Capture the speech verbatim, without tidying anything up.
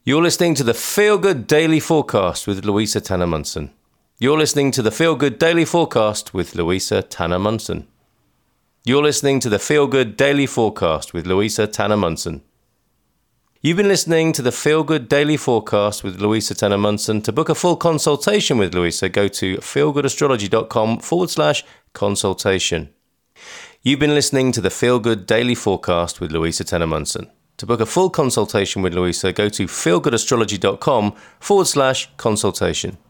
You're listening to the Feel Good Daily Forecast with Louisa Tanner Munson. You're listening to the Feel Good Daily Forecast with Louisa Tanner Munson. You're listening to the Feel Good Daily Forecast with Louisa Tanner Munson. You've been listening to the Feel Good Daily Forecast with Louisa Tanner Munson. To book a full consultation with Louisa, go to feelgoodastrology.com forward slash consultation. You've been listening to the Feel Good Daily Forecast with Louisa Tanner Munson. To book a full consultation with Louisa, go to feelgoodastrology.com forward slash consultation.